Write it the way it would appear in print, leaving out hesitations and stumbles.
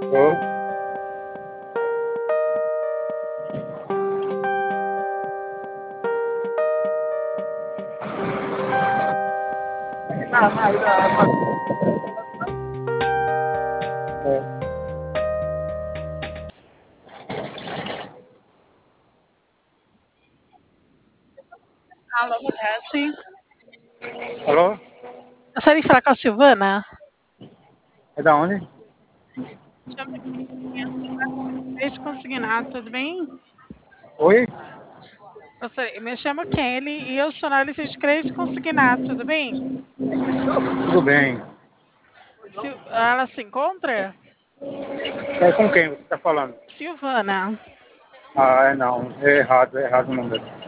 Tô. É. Alô, boa tarde. Alô? Gostaria de falar com a Silvana? É da onde? Chama Desde Consignado, tudo bem? Oi? Me chamo Kelly e eu sou analista de crédito consignado, tudo bem? Tudo bem. Ela se encontra? É com quem você está falando? Silvana. Ah, é não. É errado o número.